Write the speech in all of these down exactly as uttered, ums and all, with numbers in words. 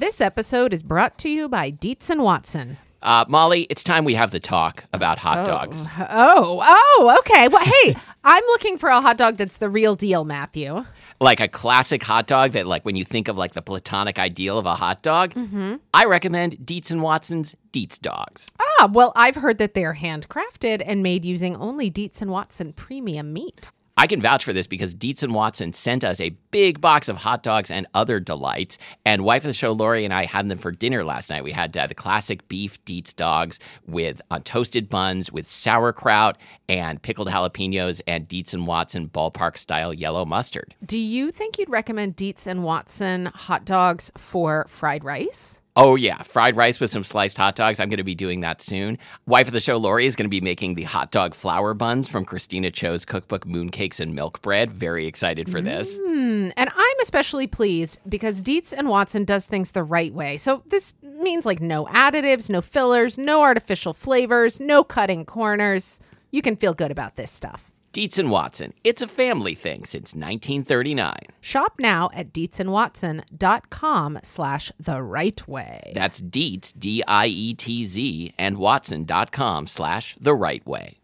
This episode is brought to you by Dietz and Watson. Uh, Molly, it's time we have the talk about hot oh. dogs. Oh, oh, okay. Well, hey, I'm looking for a hot dog that's the real deal, Matthew. Like a classic hot dog that, like, when you think of, like, the platonic ideal of a hot dog, mm-hmm. I recommend Dietz and Watson's Dietz Dogs. Ah, well, I've heard that they're handcrafted and made using only Dietz and Watson premium meat. I can vouch for this because Dietz and Watson sent us a big box of hot dogs and other delights. And wife of the show, Lori, and I had them for dinner last night. We had uh, the classic beef Dietz dogs with on toasted buns with sauerkraut and pickled jalapenos and Dietz and Watson ballpark-style yellow mustard. Do you think you'd recommend Dietz and Watson hot dogs for fried rice? Oh, yeah. Fried rice with some sliced hot dogs. I'm going to be doing that soon. Wife of the show, Lori, is going to be making the hot dog flour buns from Christina Cho's cookbook, Mooncakes and Milk Bread. Very excited for this. Mm, and I'm especially pleased because Dietz and Watson does things the right way. So this means like no additives, no fillers, no artificial flavors, no cutting corners. You can feel good about this stuff. Dietz and Watson. It's a family thing since nineteen thirty-nine. Shop now at dietzandwatson.com slash the right way. That's Dietz, D I E T Z, and watson.com slash the right way.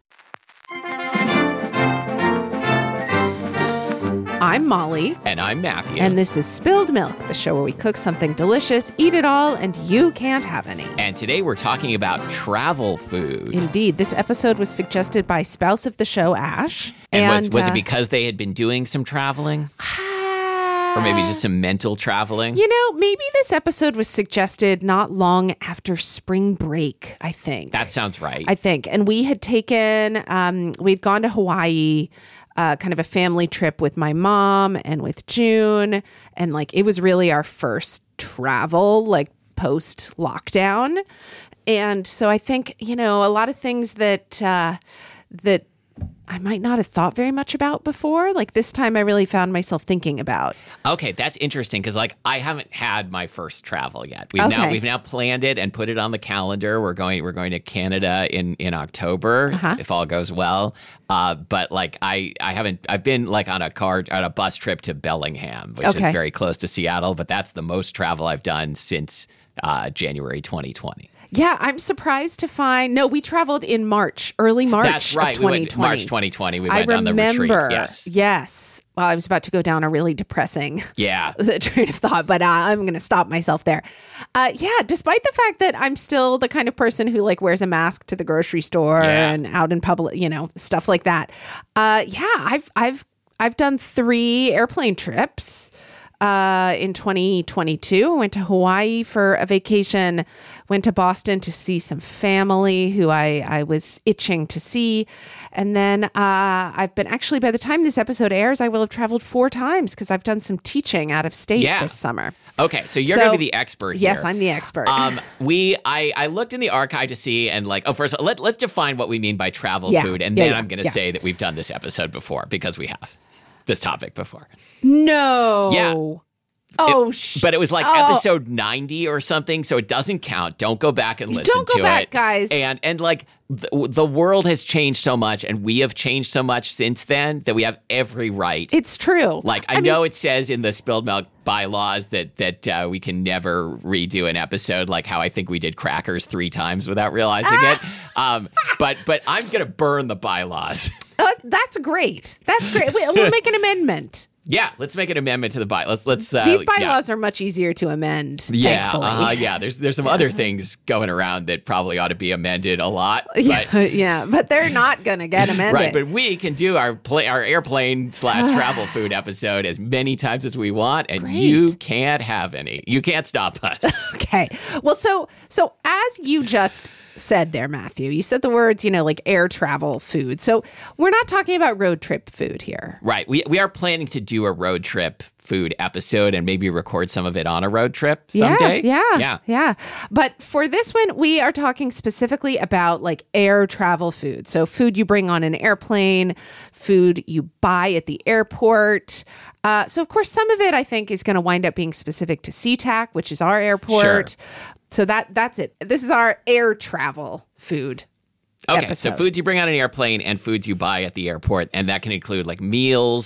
I'm Molly. And I'm Matthew. And this is Spilled Milk, the show where we cook something delicious, eat it all, and you can't have any. And today we're talking about travel food. Indeed. This episode was suggested by spouse of the show, Ash. And, and was, was uh, it because they had been doing some traveling? Or maybe just some mental traveling? You know, maybe this episode was suggested not long after spring break, I think. That sounds right. I think. And we had taken, um, we'd gone to Hawaii, uh, kind of a family trip with my mom and with June. And like, it was really our first travel, like post lockdown. And so I think, you know, a lot of things that, uh, that, I might not have thought very much about before. Like this time I really found myself thinking about. Okay, that's interesting because like I haven't had my first travel yet. We've okay. now we've now planned it and put it on the calendar. We're going we're going to Canada in in October uh-huh. if all goes well. Uh, but like I I haven't I've been like on a car on a bus trip to Bellingham, which okay. is very close to Seattle, but that's the most travel I've done since uh, January twenty twenty. Yeah, I'm surprised to find. No, we traveled in March, early March. That's right. Of twenty twenty. We went March twenty twenty. We went I on the remember, retreat. Yes. Yes. Well, I was about to go down a really depressing yeah. train of thought, but uh, I'm going to stop myself there. Uh, yeah, despite the fact that I'm still the kind of person who like wears a mask to the grocery store yeah. and out in public, you know, stuff like that. Uh, yeah, I've I've I've done three airplane trips. Uh, in twenty twenty-two, I went to Hawaii for a vacation, went to Boston to see some family who I, I was itching to see. And then uh, I've been actually, by the time this episode airs, I will have traveled four times because I've done some teaching out of state yeah. this summer. Okay, so you're so, going to be the expert here. Yes, I'm the expert. Um, we, I, I looked in the archive to see, and like, oh, first, let, let's define what we mean by travel yeah. food, and yeah, then yeah. I'm going to yeah. say that we've done this episode before because we have this topic before. No. Yeah. Oh, it, sh- but it was like oh. episode ninety or something, so it doesn't count. Don't go back and listen Don't go to back, it, guys. And and like the, the world has changed so much, and we have changed so much since then that we have every right. It's true. Like I, I know mean, it says in the Spilled Milk bylaws that that uh, we can never redo an episode, like how I think we did Crackers three times without realizing it. Um, but but I'm gonna burn the bylaws. Uh, that's great. That's great. We, we'll make an amendment. Yeah, let's make an amendment to the by. Let's let's. Uh, These bylaws yeah. are much easier to amend. Yeah, thankfully. uh, yeah. There's there's some other things going around that probably ought to be amended a lot. But, yeah, yeah, but they're not gonna get amended, right? But we can do our play, our airplane slash travel food episode as many times as we want, and Great. you can't have any. You can't stop us. Okay. Well, so so as you just said there, Matthew, you said the words, you know, like air travel food. So we're not talking about road trip food here. Right. We we are planning to do a road trip food episode and maybe record some of it on a road trip someday. Yeah, yeah, yeah. yeah. But for this one, we are talking specifically about like air travel food. So food you bring on an airplane, food you buy at the airport. Uh, so of course, some of it I think is going to wind up being specific to SeaTac, which is our airport. Sure. So that that's it. This is our air travel food. Okay, episode. so foods you bring on an airplane and foods you buy at the airport, and that can include like meals,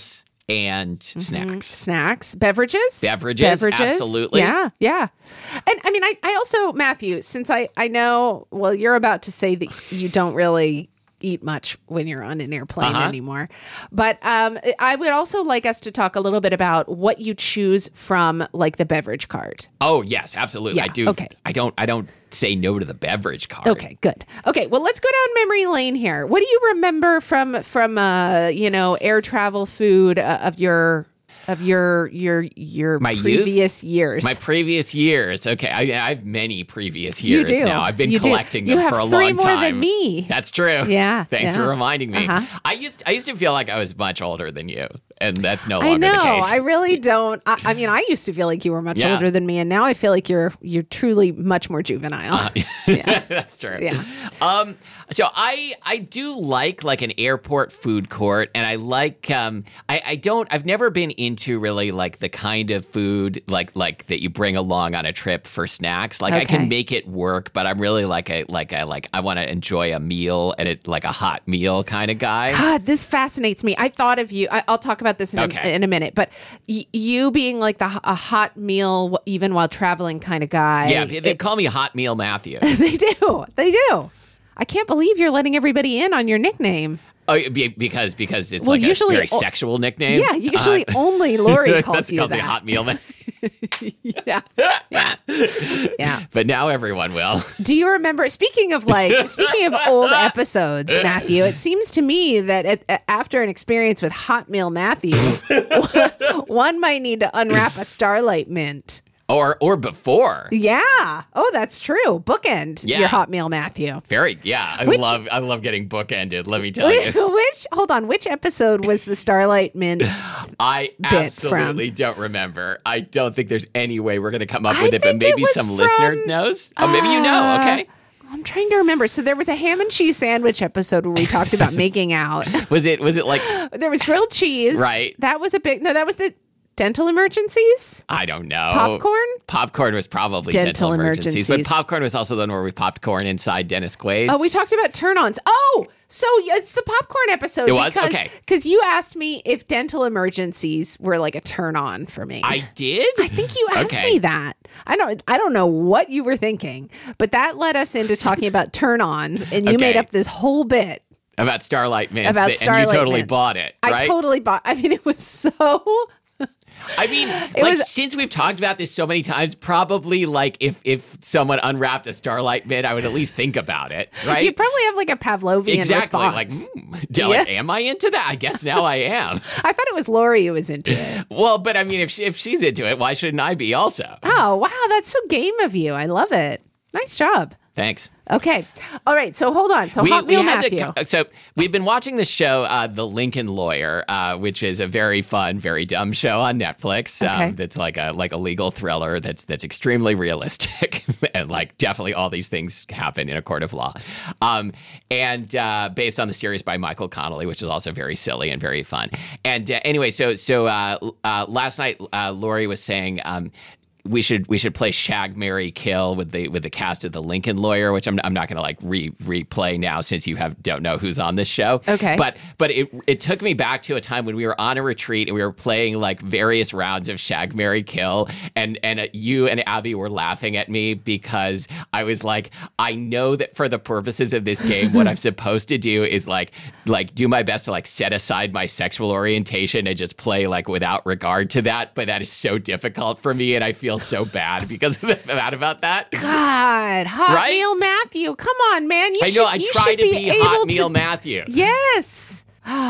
and snacks. Snacks, beverages, Beverages, beverages, absolutely. Yeah, yeah. And I mean, I, I also, Matthew, since I, I know, well, you're about to say that you don't really eat much when you're on an airplane Uh-huh. anymore. But um, I would also like us to talk a little bit about what you choose from, like the beverage cart. Oh yes, absolutely. Yeah, I do. okay. I don't. I don't say no to the beverage card. Okay, good. Okay, well, let's go down memory lane here. What do you remember from from uh, you know, air travel food uh, of your of your your your My youth? previous years? My previous years. Okay, I, I have many previous You years do. now. I've been You do. collecting You them have for a three long more time. than me. That's true. Yeah, Thanks yeah. for reminding me. Uh-huh. I used I used to feel like I was much older than you, and that's no I longer know. the case. I really don't. I, I mean, I used to feel like you were much Yeah. older than me, and now I feel like you're you're truly much more juvenile. yeah, that's true. Yeah. Um. So I I do like like an airport food court, and I like um I I don't I've never been into really like the kind of food like like that you bring along on a trip for snacks. Like I Okay. can make it work, but I'm really like a like a like I want to enjoy a meal and it like a hot meal kind of guy. God, this fascinates me. I thought of you. I, I'll talk about this in, Okay. a, in a minute, but y- you being like the a hot meal, even while traveling kind of guy. Yeah, they call me Hot Meal Matthew. They do. They do. I can't believe you're letting everybody in on your nickname. Oh, be- because because it's Well, like usually- a very sexual nickname. Yeah, usually Uh, only Lori calls that's you calls that. me Hot Meal Man. Yeah. Yeah. Yeah. But now everyone will. Do you remember, speaking of like, speaking of old episodes, Matthew, it seems to me that at, after an experience with Hot Meal Matthew, one might need to unwrap a Starlight Mint. Or or before. Yeah. Oh, that's true. Bookend Yeah. your Hot Meal Matthew. Very, yeah. I Which- love I love getting bookended, let me tell you. Which, hold on, which episode was the Starlight Mint? I bit absolutely don't remember. I don't think there's any way we're going to come up I with it, but think it maybe was some from- listener knows. Oh, maybe you know. Uh, Okay. I'm trying to remember. So there was a ham and cheese sandwich episode where we talked about making out. Was it was it like There was grilled cheese. Right. That was a big, no, that was the dental emergencies. I don't know. Popcorn? Popcorn was probably Dental dental, emergencies, but emergencies. popcorn was also the one where we popped corn inside Dennis Quaid. Oh, we talked about turn-ons. Oh, so it's the popcorn episode. It was? because, Okay. Because you asked me if dental emergencies were like a turn-on for me. I did? I think you asked Okay. me that. I don't. I don't know what you were thinking, but that led us into talking about turn-ons, and you Okay. made up this whole bit About Starlight Mints. about that- Starlight And you totally Mints. bought it, right? I totally bought. I mean, it was so. I mean, like was- since we've talked about this so many times, probably like if if someone unwrapped a Starlight Mint, I would at least think about it, right? You probably have like a Pavlovian exactly. response. Like, mm, do- like, am I into that? I guess now I am. I thought it was Lori who was into it. Well, but I mean, if she, if she's into it, why shouldn't I be also? Oh wow, that's so game of you. I love it. Nice job. Thanks. Okay. All right. So hold on. So Hot Meal had Matthew. to- so we've been watching the show, uh, The Lincoln Lawyer, uh, which is a very fun, very dumb show on Netflix. Okay. Um, that's like a like a legal thriller that's that's extremely realistic and like definitely all these things happen in a court of law. Um, and uh, based on the series by Michael Connolly, which is also very silly and very fun. And uh, anyway, so so uh, uh, last night, uh, Lori was saying. Um, We should we should play Shag, Marry, Kill with the with the cast of The Lincoln Lawyer, which I'm I'm not going to like re replay now since you have don't know who's on this show. Okay. But but it it took me back to a time when we were on a retreat and we were playing like various rounds of Shag, Marry, Kill, and and uh, you and Abby were laughing at me because I was like, I know that for the purposes of this game, what I'm supposed to do is like like do my best to like set aside my sexual orientation and just play like without regard to that, but that is so difficult for me, and I feel so bad because of that about that. God, Hot Right? Meal Matthew. Come on, man. You I should, know. I you try should to be, able Hot Meal to- Matthew. Yes.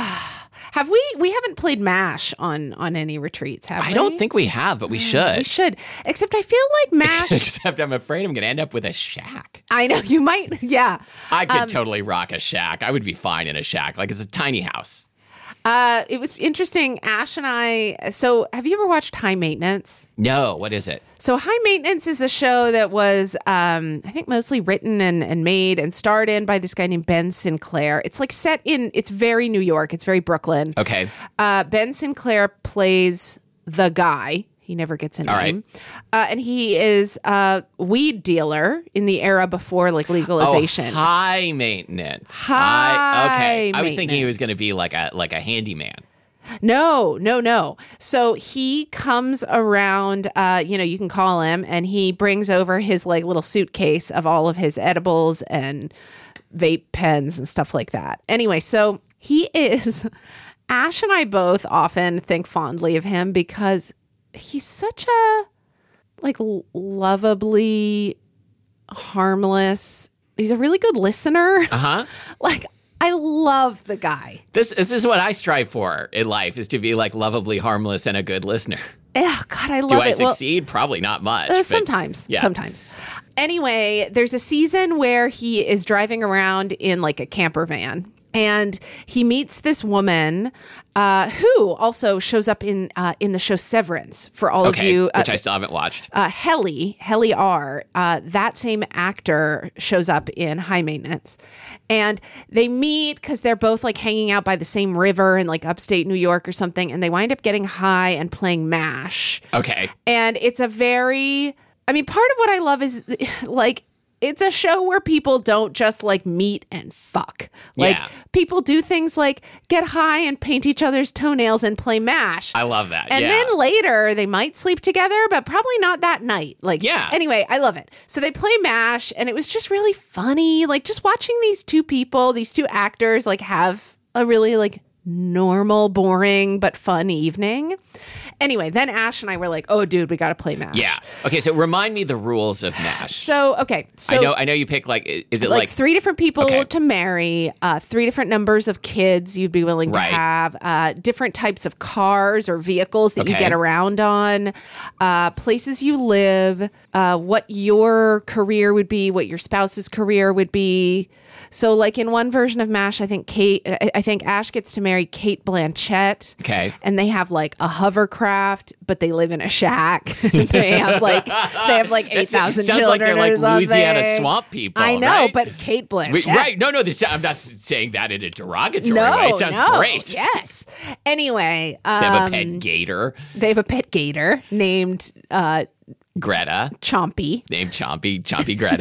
Have we? We haven't played MASH on on any retreats, have we? I don't think we have, but we should. we should. Except I feel like MASH. Except I'm afraid I'm going to end up with a shack. I know you might. Yeah. I could Um, totally rock a shack. I would be fine in a shack. Like it's a tiny house. Uh, it was interesting. Ash and I. So, have you ever watched High Maintenance? No, what is it? So, High Maintenance is a show that was, um, I think, mostly written and, and made and starred in by this guy named Ben Sinclair. It's like set in. It's very New York. It's very Brooklyn. Okay. Uh, Ben Sinclair plays the guy. He never gets a All name. Uh, and he is a weed dealer in the era before like legalization. Oh, high maintenance. High okay. I was thinking he was maintenance. going to be like a like a handyman. No, no, no. So he comes around, uh, you know, you can call him, and he brings over his like little suitcase of all of his edibles and vape pens and stuff like that. Anyway, so he is, Ash and I both often think fondly of him because he's such a like lovably harmless. He's a really good listener. Uh-huh. Like, I love the guy. This, this is what I strive for in life, is to be like lovably harmless and a good listener. Yeah, God, I love Do I it. succeed? Well, probably not much. Uh, but, sometimes, yeah. sometimes. Anyway, there's a season where he is driving around in like a camper van. And he meets this woman uh, who also shows up in uh, in the show Severance for all okay, of you. Uh, which I still haven't watched. Uh, Helly, Helly R, uh, that same actor shows up in High Maintenance. And they meet because they're both like hanging out by the same river in like upstate New York or something. And they wind up getting high and playing MASH. Okay. And it's a very, I mean, part of what I love is like, it's a show where people don't just like meet and fuck. Like Yeah. people do things like get high and paint each other's toenails and play MASH. I love that. And yeah. then later they might sleep together, but probably not that night. Like, Yeah. Anyway, I love it. So they play MASH and it was just really funny. Like just watching these two people, these two actors, like have a really like normal, boring, but fun evening. Anyway, then Ash and I were like, oh, dude, we got to play MASH. Yeah. Okay, so remind me the rules of MASH. So, okay. So I know I know you pick like, is it like, like, three different people Okay. to marry, uh, three different numbers of kids you'd be willing Right. to have, uh, different types of cars or vehicles that you Okay. get around on, uh, places you live, uh, what your career would be, what your spouse's career would be. So like in one version of MASH, I think Kate, I I think Ash gets to marry Kate Blanchett. Okay. And they have like a hovercraft, but they live in a shack. They have like, they have like eight thousand Sounds children like they're like or something. Louisiana swamp people. I know, right? but Kate Blanchett. Wait, right. No, no, this, I'm not saying that in a derogatory No, way. It sounds no. great. Yes. Anyway, um, They have a pet gator, they have a pet gator named uh, Greta, Chompy. named Chompy, Chompy Greta.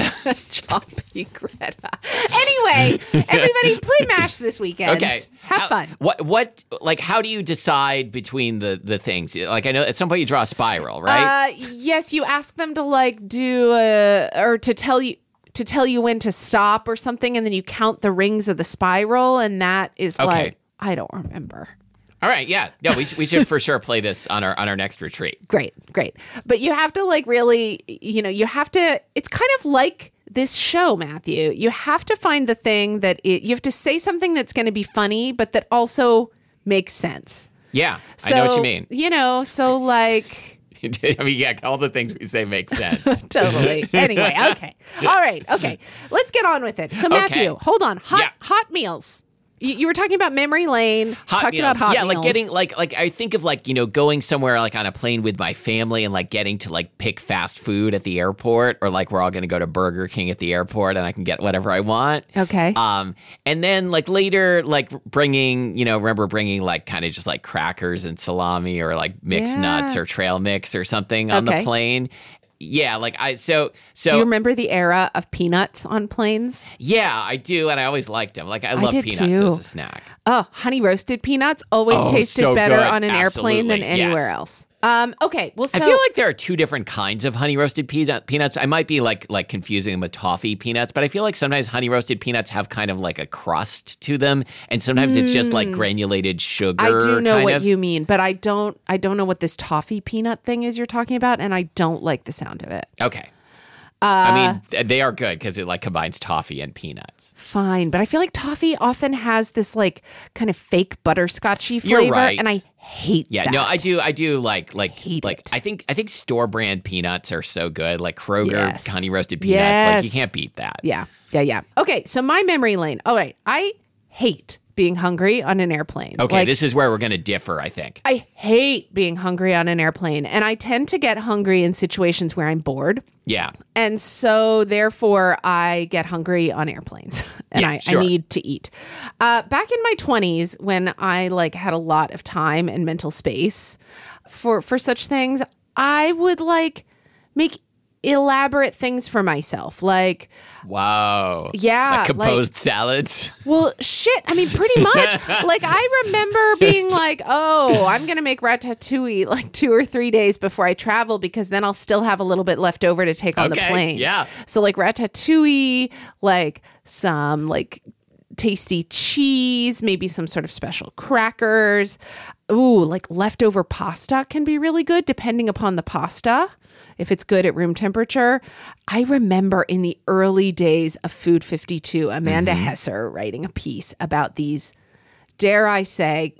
Chompy Greta. Anyway, everybody play MASH this weekend. Okay. Have How- fun. What, what, like, how do you decide between the, the things? Like, I know at some point you draw a spiral, right? Uh, yes, you ask them to like do a, or to tell you to tell you when to stop or something, and then you count the rings of the spiral, and that is Okay. like I don't remember. All right. Yeah. No, we, we should for sure play this on our, on our next retreat. Great, great. But you have to like really, you know, you have to, it's kind of like this show, Matthew. You have to find the thing that it, you have to say something that's going to be funny, but that also makes sense. Yeah. So, I know what you mean. You know, so like, I mean, yeah, all the things we say make sense. totally. Anyway, okay. All right. Okay. Let's get on with it. So Matthew, Okay. hold on. Hot, Yeah. hot meals. You, you were talking about memory lane. Hot talked meals. about hot yeah, meals. like getting like like I think of like, you know, going somewhere like on a plane with my family and like getting to like pick fast food at the airport, or like we're all going to go to Burger King at the airport and I can get whatever I want. Okay. Um, and then like later, like bringing, you know, remember bringing like kind of just like crackers and salami or like mixed Yeah. nuts or trail mix or something on Okay. the plane. Yeah, like I so so Do you remember the era of peanuts on planes? yeah, I do, and I always liked them. Like I love did peanuts too. as a snack. Oh, honey roasted peanuts always Oh, tasted so better good. on an airplane than Absolutely, anywhere yes. else. Um, okay, well, so I feel like there are two different kinds of honey roasted peanut, peanuts. I might be like like confusing them with toffee peanuts, but I feel like sometimes honey roasted peanuts have kind of like a crust to them, and sometimes it's just like granulated sugar. I do know kind what of. you mean, but I don't. I don't know what this toffee peanut thing is you're talking about, and I don't like the sound of it. Okay. Uh, I mean, th- they are good because it like combines toffee and peanuts. Fine, but I feel like toffee often has this like kind of fake butterscotchy You're flavor, right. and I hate Yeah, that. no, I do. I do like like Hate like it. I think I think store brand peanuts are so good. Like Kroger Yes. honey roasted peanuts. Like you Yes. can't beat that. Yeah, yeah, yeah. Okay, so my memory lane. All right, I hate being hungry on an airplane. Okay, Like, this is where we're going to differ, I think. I hate being hungry on an airplane, and I tend to get hungry in situations where I'm bored. Yeah. And so, therefore, I get hungry on airplanes, and Yeah, I, sure. I need to eat. Uh, back in my twenties, when I like had a lot of time and mental space for for such things, I would like make elaborate things for myself. Like, wow. Yeah. Like composed like, salads. Well, shit. I mean, pretty much. Like, I remember being like, oh, I'm going to make ratatouille like two or three days before I travel because then I'll still have a little bit left over to take on Okay, the plane. yeah. So like ratatouille, like some like tasty cheese, maybe some sort of special crackers. Ooh, like leftover pasta can be really good depending upon the pasta. If it's good at room temperature. I remember in the early days of Food fifty-two, Amanda mm-hmm. Hesser writing a piece about these, dare I say,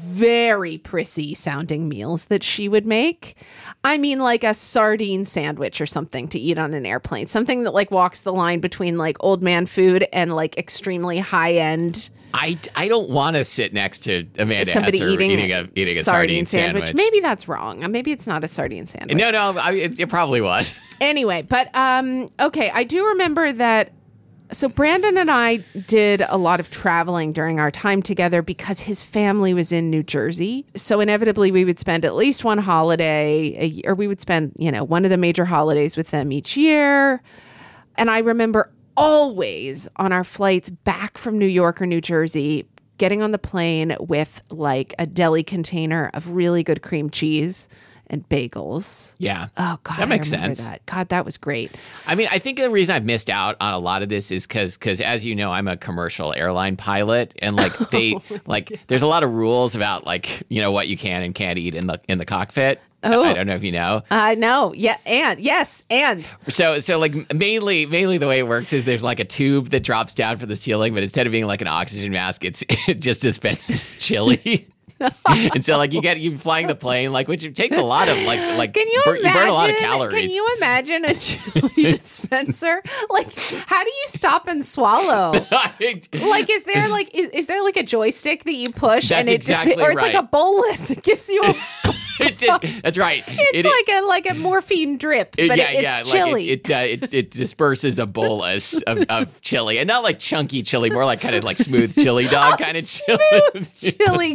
very prissy sounding meals that she would make. I mean, like a sardine sandwich or something to eat on an airplane. Something that like walks the line between like old man food and like extremely high end. I, I don't want to sit next to Amanda Somebody Hesser eating, eating a eating a sardine, sardine sandwich. sandwich. Maybe that's wrong. Maybe it's not a sardine sandwich. No, no, I, it, it probably was. Anyway, but um, okay, I do remember that. So Brandon and I did a lot of traveling during our time together because his family was in New Jersey. So inevitably we would spend at least one holiday, a, or we would spend, you know, one of the major holidays with them each year. And I remember always on our flights back from New York or New Jersey, getting on the plane with like a deli container of really good cream cheese and bagels. Yeah. Oh, God. That makes I remember sense. That. God, that was great. I mean, I think the reason I've missed out on a lot of this is because, because as you know, I'm a commercial airline pilot, and like they, oh, like, yeah. there's a lot of rules about like, you know, what you can and can't eat in the in the cockpit. Oh, I don't know if you know. I uh, know. Yeah, and yes, and so so like mainly mainly the way it works is there's like a tube that drops down from the ceiling, but instead of being like an oxygen mask, it's it just dispenses chili. And so like you get you flying the plane, like, which takes a lot of like like can you, burn, imagine, you burn a lot of calories. Can you imagine a chili dispenser? Like, how do you stop and swallow? Like, is there like is, is there like a joystick that you push That's and it exactly just or it's right. like a bolus? It gives you a It did. That's right. It's it, like a like a morphine drip, but yeah, it, it's yeah, chili. Like it, it, uh, it, it disperses a bolus of, of chili, and not like chunky chili, more like kind of like smooth chili dog oh, kind of chili. Chili,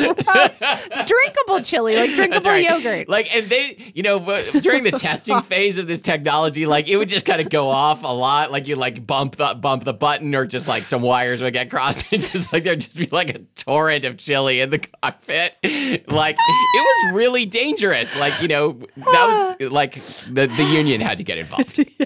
drinkable chili, like drinkable right. yogurt. Like, and they, you know, during the testing phase of this technology, like it would just kind of go off a lot. Like you like bump the bump the button, or just like some wires would get crossed, and just like there'd just be like a torrent of chili in the cockpit. Like it was really dangerous. Like, you know, that was like the, the union had to get involved. Okay.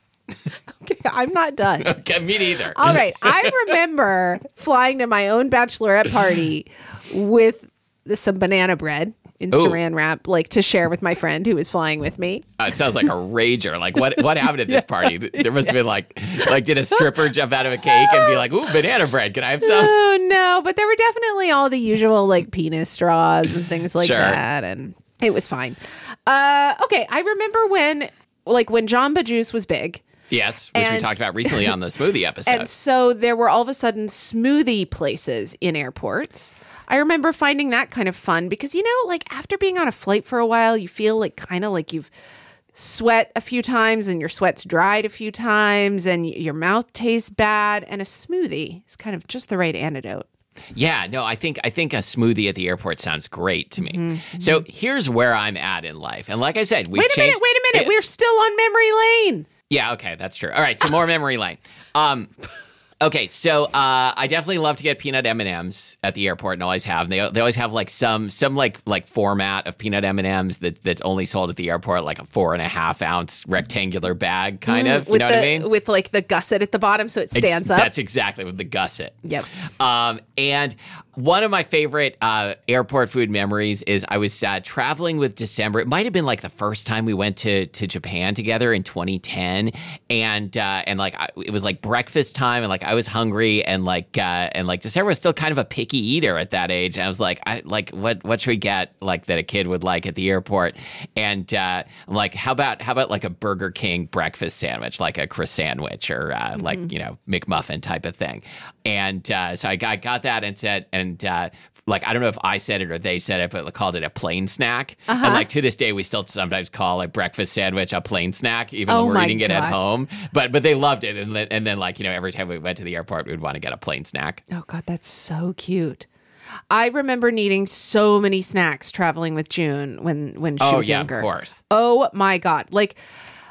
Okay, I'm not done. Okay, me neither. All right. I remember flying to my own bachelorette party with some banana bread in Ooh. saran wrap, like to share with my friend who was flying with me. Uh, it sounds like a rager. Like what what happened at this party? There must have been like, like did a stripper jump out of a cake and be like, ooh, banana bread, can I have some? Oh, no. But there were definitely all the usual like penis straws and things like sure. that. And it was fine. Uh, okay. I remember when, like when Jamba Juice was big. Yes, which and, we talked about recently on the smoothie episode. And so there were all of a sudden smoothie places in airports. I remember finding that kind of fun because, you know, like after being on a flight for a while, you feel like kind of like you've sweat a few times and your sweat's dried a few times and your mouth tastes bad. And a smoothie is kind of just the right antidote. Yeah, no, I think I think a smoothie at the airport sounds great to me. Mm-hmm. So here's where I'm at in life. And like I said, we've Wait a changed. minute, wait a minute. It, We're still on memory lane. Yeah, okay, that's true. All right, so more memory lane. Um, okay, so uh, I definitely love to get peanut M and M's at the airport, and always have. They they always have like some some like like format of peanut M and M's that that's only sold at the airport, like a four and a half ounce rectangular bag, kind Mm, of. You with know the, what I mean? With like the gusset at the bottom, so it stands Ex- up. That's exactly with the gusset. Yep. Um, and one of my favorite uh, airport food memories is I was uh, traveling with December. It might have been like the first time we went to to Japan together in twenty ten, and uh, and like I, it was like breakfast time, and like I was hungry, and like uh, and like December was still kind of a picky eater at that age. And I was like, I like what what should we get like that a kid would like at the airport? And uh, I'm like, how about how about like a Burger King breakfast sandwich, like a croissant sandwich or uh, mm-hmm. like you know McMuffin type of thing. And uh, so I got, I got that and said, and uh, like, I don't know if I said it or they said it, but they called it a plain snack. Uh-huh. And like to this day, we still sometimes call a breakfast sandwich a plain snack, even oh though we're eating God. it at home. But but they loved it. And, and then like, you know, every time we went to the airport, we would want to get a plain snack. Oh God, that's so cute. I remember needing so many snacks traveling with June when, when she oh, was yeah, younger. Of course. Oh my God. Like,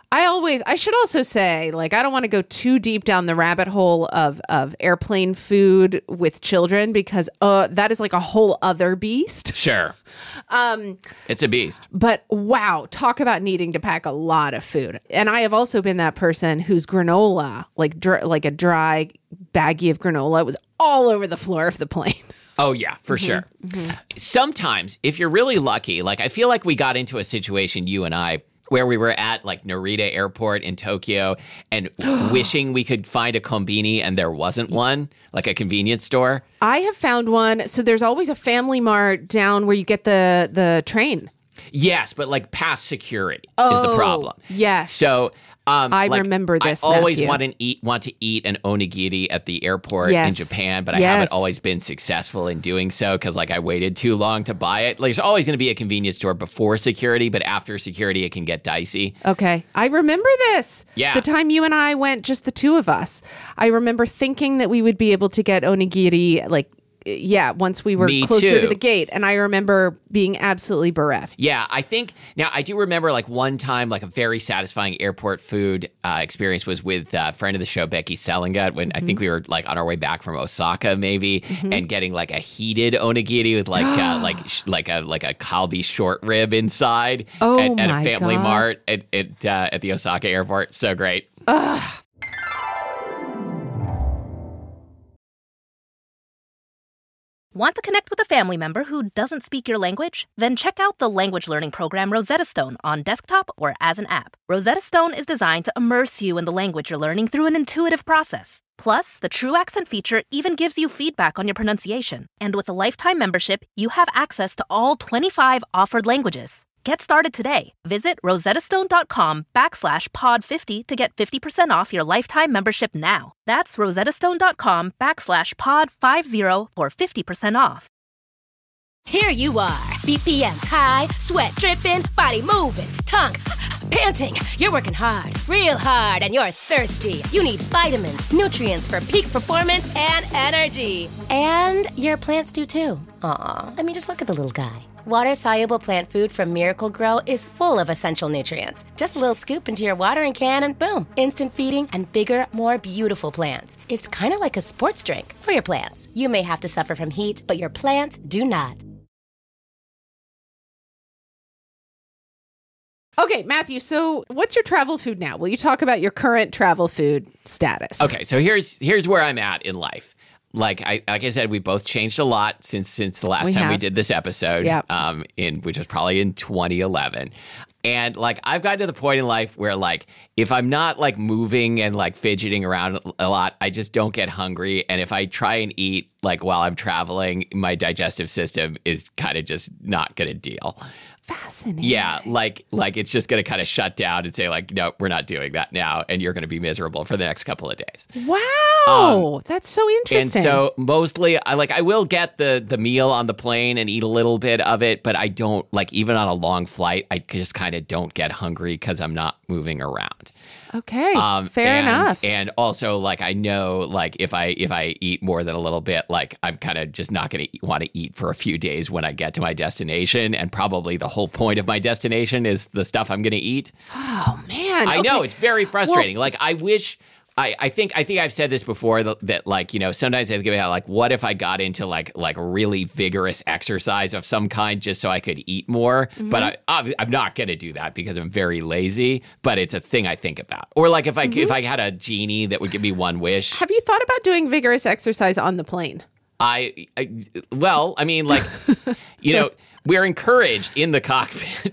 I always, I should also say, like, I don't want to go too deep down the rabbit hole of, of airplane food with children because uh, that is like a whole other beast. Sure. Um, it's a beast. But wow, talk about needing to pack a lot of food. And I have also been that person whose granola, like, dr- like a dry baggie of granola, was all over the floor of the plane. Oh, yeah, for mm-hmm, sure. Mm-hmm. Sometimes, if you're really lucky, like, I feel like we got into a situation, you and I, where we were at like Narita Airport in Tokyo and wishing we could find a Konbini and there wasn't one, like a convenience store. I have found one. So there's always a Family Mart down where you get the the train. Yes, but like past security oh, is the problem. Yes. So um, I like, remember this. I always Matthew. want to eat want to eat an onigiri at the airport yes. in Japan, but I yes. haven't always been successful in doing so because like I waited too long to buy it. Like, there's always going to be a convenience store before security, but after security, it can get dicey. Okay, I remember this. Yeah, the time you and I went, just the two of us. I remember thinking that we would be able to get onigiri like. Yeah, once we were Me closer too. to the gate. And I remember being absolutely bereft. Yeah, I think, now I do remember like one time, like a very satisfying airport food uh, experience was with a friend of the show, Becky Selingut, when mm-hmm. I think we were like on our way back from Osaka maybe, mm-hmm. and getting like a heated onigiri with like uh, like sh- like a like a kalbi short rib inside oh at, at my a Family God. Mart at at, uh, at the Osaka airport. So great. Ugh. Want to connect with a family member who doesn't speak your language? Then check out the language learning program Rosetta Stone on desktop or as an app. Rosetta Stone is designed to immerse you in the language you're learning through an intuitive process. Plus, the True Accent feature even gives you feedback on your pronunciation. And with a lifetime membership, you have access to all twenty-five offered languages. Get started today. Visit rosettastone.com backslash pod 50 to get fifty percent off your lifetime membership now. That's rosettastone.com backslash pod 50 for fifty percent off. Here you are, B P Ms high, sweat dripping, body moving, tongue panting. You're working hard, real hard, and you're thirsty. You need vitamins, nutrients for peak performance and energy. And your plants do too. Aw, I mean, just look at the little guy. Water-soluble plant food from Miracle Grow is full of essential nutrients. Just a little scoop into your watering can and boom, instant feeding and bigger, more beautiful plants. It's kind of like a sports drink for your plants. You may have to suffer from heat, but your plants do not. Okay, Matthew, so what's your travel food now? Will you talk about your current travel food status? Okay, so here's here's where I'm at in life. Like I like I said, we both changed a lot since since the last we time have. we did this episode, yep. um, in which was probably in twenty eleven. And like I've gotten to the point in life where like if I'm not like moving and like fidgeting around a lot, I just don't get hungry. And if I try and eat like while I'm traveling, my digestive system is kind of just not going to deal. Fascinating. Yeah, like like it's just going to kind of shut down and say like, no, we're not doing that now, and you're going to be miserable for the next couple of days. Wow, um, that's so interesting. And so mostly, I like I will get the the meal on the plane and eat a little bit of it, but I don't like even on a long flight. I just kind of don't get hungry because I'm not moving around. Okay, um, fair and, enough. And also, like I know, like if I if I eat more than a little bit, like I'm kind of just not going to want to eat for a few days when I get to my destination, and probably the whole point of my destination is the stuff I'm going to eat. Oh man, I okay. know it's very frustrating. Well, like I wish. I, I think I think I've said this before that, that like you know sometimes I think about like what if I got into like like really vigorous exercise of some kind just so I could eat more, mm-hmm. but I, I'm, I'm not going to do that because I'm very lazy. But it's a thing I think about. Or like if I mm-hmm. if I had a genie that would give me one wish. Have you thought about doing vigorous exercise on the plane? I, I well, I mean, like you know. We're encouraged in the cockpit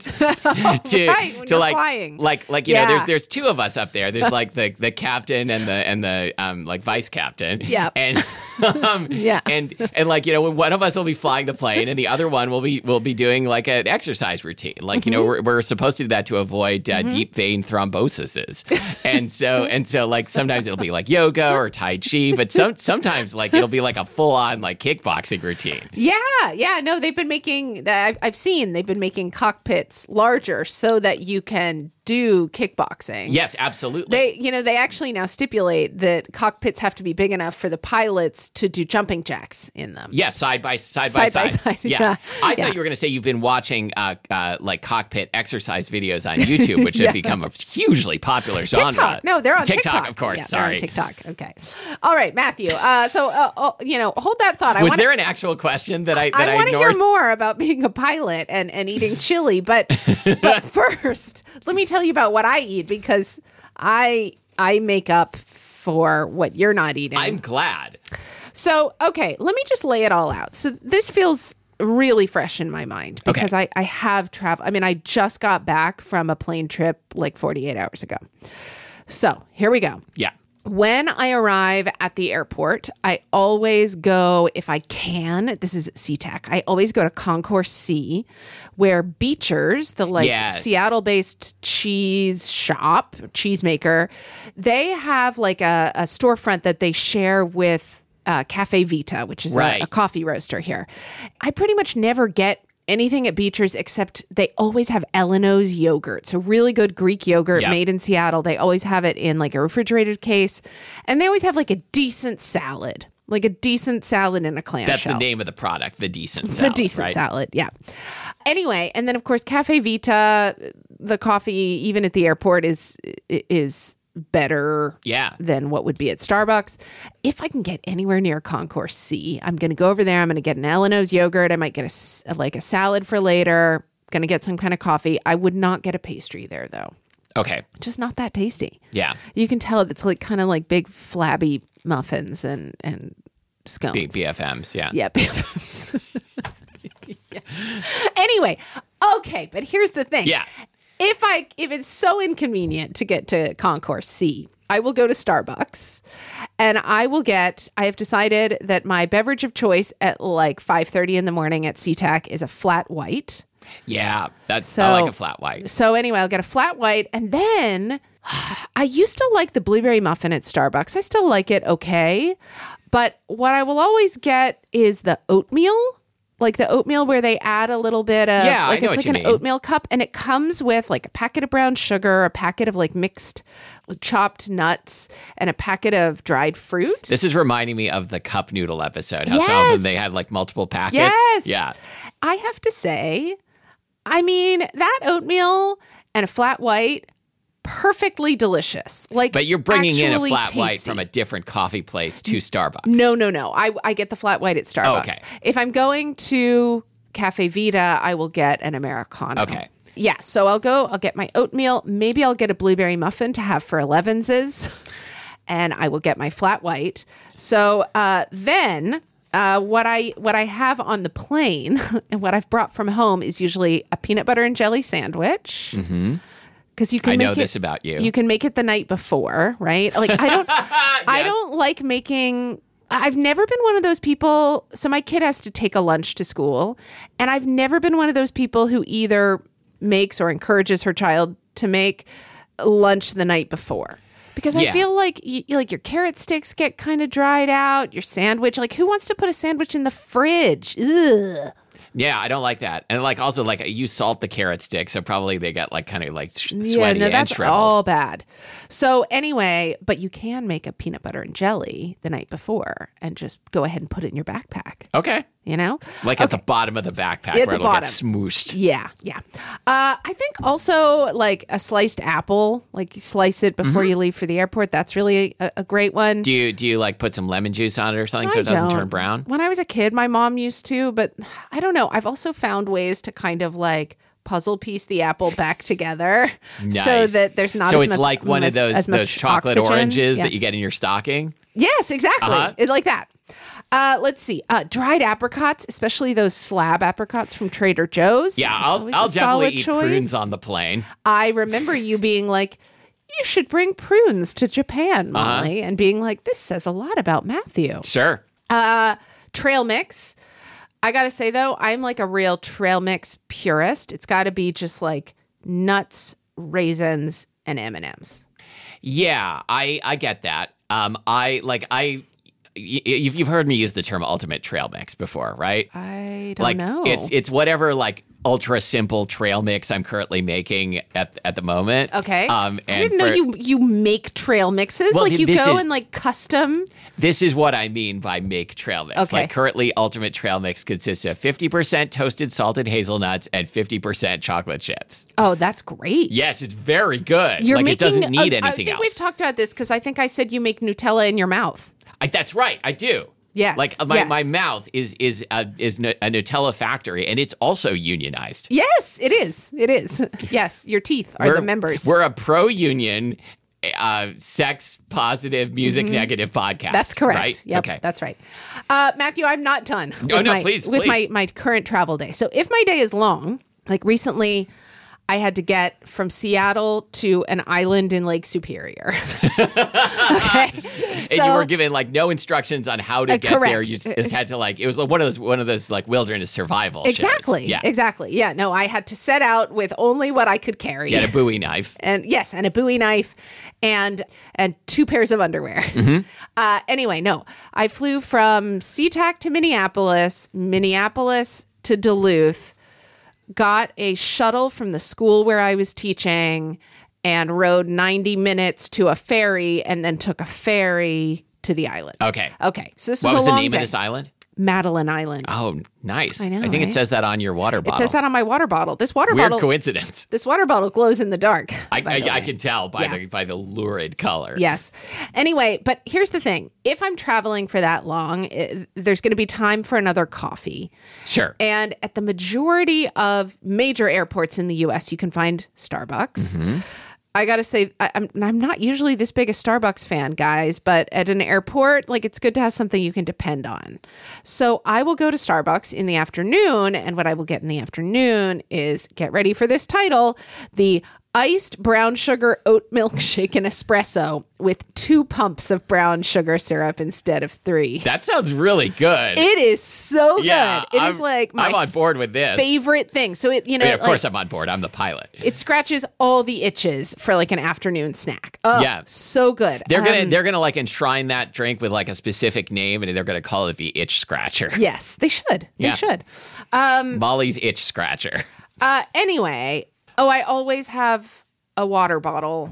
to right, to like flying. like like you yeah. know there's there's two of us up there. There's like the the captain and the and the um like vice captain. Yeah. And um yeah. and and like you know one of us will be flying the plane and the other one will be will be doing like an exercise routine. Like mm-hmm. you know we're we're supposed to do that to avoid uh, mm-hmm. deep vein thromboses. And so and so like sometimes it'll be like yoga or tai chi, but some sometimes like it'll be like a full on like kickboxing routine. Yeah, yeah. No, they've been making. I've, I've seen they've been making cockpits larger so that you can do kickboxing. Yes, absolutely. They, you know, they actually now stipulate that cockpits have to be big enough for the pilots to do jumping jacks in them. Yeah, side by side, Side by by side. side, Yeah. yeah. I Yeah. thought you were going to say you've been watching uh, uh, like cockpit exercise videos on YouTube, which Yeah. have become a hugely popular genre. TikTok. No, they're on TikTok, TikTok. of course. Yeah, Sorry. they're on TikTok. Okay. All right, Matthew. Uh, so, uh, uh, you know, hold that thought. I Was wanna, there an actual question that I that I, I want to ignored? hear more about being a pilot and, and eating chili, but but first, let me tell you about what I eat because I I make up for what you're not eating. I'm glad. So, okay, let me just lay it all out. So this feels really fresh in my mind because Okay. I, I have traveled. I mean, I just got back from a plane trip like forty-eight hours ago. So here we go. Yeah. When I arrive at the airport, I always go, if I can, this is at SeaTac, I always go to Concourse C, where Beechers, the like Yes. Seattle-based cheese shop, cheesemaker, they have like a, a storefront that they share with uh, Cafe Vita, which is a- Right. a coffee roaster here. I pretty much never get anything at Beechers except they always have Eleanor's yogurt. So really good Greek yogurt Yep. made in Seattle. They always have it in like a refrigerated case. And they always have like a decent salad, like a decent salad in a clamshell. That's the name of the product, the decent The salad. decent right? salad, yeah. Anyway, and then of course Cafe Vita, the coffee even at the airport is is better Yeah. than what would be at Starbucks. If I can get anywhere near Concourse C, I'm going to go over there. I'm going to get an Eleanor's yogurt. I might get a s- like a salad for later. Going to get some kind of coffee. I would not get a pastry there though. Okay. Just not that tasty. Yeah. You can tell it's like kind of like big flabby muffins and and scones. Big B F Ms. Yeah. Yeah, B F Ms. Yeah. Anyway, okay, but here's the thing. Yeah. If I if it's so inconvenient to get to Concourse C, I will go to Starbucks and I will get I have decided that my beverage of choice at like five thirty in the morning at SeaTac is a flat white. Yeah. That's So- I like a flat white. So anyway, I'll get a flat white and then I used to like the blueberry muffin at Starbucks. I still like it okay. But what I will always get is the oatmeal. Like the oatmeal where they add a little bit of, Yeah, I like know it's what like you an mean. oatmeal cup, and it comes with like a packet of brown sugar, a packet of like mixed chopped nuts, and a packet of dried fruit. This is reminding me of the cup noodle episode. How some of Yes. them they had like multiple packets. Yes. Yeah. I have to say, I mean, that oatmeal and a flat white, perfectly delicious. Like, But you're bringing in a actually flat white tasty. from a different coffee place to Starbucks. No, no, no. I, I get the flat white at Starbucks. Okay. If I'm going to Cafe Vita, I will get an Americano. Okay. Yeah. So I'll go, I'll get my oatmeal. Maybe I'll get a blueberry muffin to have for elevenses. And I will get my flat white. So uh, then uh, what I what I have on the plane and what I've brought from home is usually a peanut butter and jelly sandwich. Mm-hmm. Because you can I make know it, this about you. You can make it the night before, right? Like I don't I Yes. don't like making I've never been one of those people. So my kid has to take a lunch to school, and I've never been one of those people who either makes or encourages her child to make lunch the night before. Because I Yeah. feel like y- like your carrot sticks get kind of dried out, your sandwich, like who wants to put a sandwich in the fridge? Ugh. Yeah, I don't like that. And like also like you salt the carrot stick, so probably they get like kind of like sh- sweaty Yeah, no, and that's shriveled. all bad. So anyway, but you can make a peanut butter and jelly the night before and just go ahead and put it in your backpack, Okay. you know? Like at the bottom of the backpack At where the it'll bottom. get smooshed. Yeah, yeah. Uh, I think also like a sliced apple, like you slice it before Mm-hmm. you leave for the airport. That's really a, a great one. Do you do you like put some lemon juice on it or something so I it doesn't don't. turn brown? When I was a kid, my mom used to, but I don't know. I've also found ways to kind of like puzzle piece the apple back together so Nice. that there's not So as it's much, like one as, of those as much those chocolate oxygen. oranges Yeah. that you get in your stocking. Yes, exactly. Uh-huh. It, like that. Uh, let's see. Uh, dried apricots, especially those slab apricots from Trader Joe's. Yeah, That's I'll always I'll a definitely solid eat choice. prunes on the plane. I remember you being like, you should bring prunes to Japan, Uh-huh. Molly, and being like, this says a lot about Matthew. Sure. Uh, trail mix. I got to say, though, I'm like a real trail mix purist. It's got to be just like nuts, raisins, and M and M's. Yeah, I I get that. Um, I like I y- you've you've heard me use the term ultimate trail mix before, right? I don't like know. it's it's whatever like ultra simple trail mix I'm currently making at at the moment. Okay. Um, I and didn't know for- you you make trail mixes. Well, like th- you this go is- and like custom. This is what I mean by make trail mix. Okay. Like currently, ultimate trail mix consists of fifty percent toasted salted hazelnuts and fifty percent chocolate chips. Oh, that's great. Yes, it's very good. You're like making, it doesn't need uh, anything I think else. we've talked about this because I think I said you make Nutella in your mouth. I, that's right, I do. Yes, Like uh, my, yes. my mouth is is a, is a Nutella factory, and it's also unionized. Yes, it is. It is. Yes, your teeth are We're- the members. We're a pro-union, uh, sex-positive, music-negative podcast. Mm-hmm. That's correct. Right? Yep, Okay. that's right. Uh, Matthew, I'm not done. With Oh, no, my, please, With please. my my current travel day. So if my day is long, like recently, I had to get from Seattle to an island in Lake Superior. Okay, And so you were given like no instructions on how to Uh, get there. correct. You just had to like it was like one of those one of those like wilderness survival shows. exactly, Yeah. exactly. Yeah, no, I had to set out with only what I could carry. You had a Bowie knife. and yes, and a Bowie knife, and and two pairs of underwear. Mm-hmm. Uh, anyway, no, I flew from SeaTac to Minneapolis, Minneapolis to Duluth, got a shuttle from the school where I was teaching, and rode ninety minutes to a ferry, and then took a ferry to the island. Okay. Okay, so this What was was a the long name day. of this island? Madeline Island. Oh, nice. I know, I think right? it says that on your water It bottle. says that on my water bottle. This water Weird bottle. coincidence. This water bottle glows in the dark. I, by I, the I way. can tell by Yeah. the by the lurid color. Yes. Anyway, but here's the thing. If I'm traveling for that long, it, there's going to be time for another coffee. Sure. And at the majority of major airports in the U S, you can find Starbucks. Mm-hmm. I got to say, I, I'm, I'm not usually this big a Starbucks fan, guys, but at an airport, like it's good to have something you can depend on. So I will go to Starbucks in the afternoon. And what I will get in the afternoon is, get ready for this title, the iced brown sugar oat milkshake and espresso with two pumps of brown sugar syrup instead of three. That sounds really good. It is so yeah, good. It is I'm- like my I'm on board with this. favorite thing. So it, you know, I mean, of like, course I'm on board. I'm the pilot. it scratches all the itches for like an afternoon snack. Oh, Yeah. so good. They're gonna Um, they're gonna like enshrine that drink with like a specific name, and they're gonna call it the itch scratcher. yes, they should. They Yeah. should. Um, Molly's itch scratcher. uh, anyway, oh, I always have a water bottle.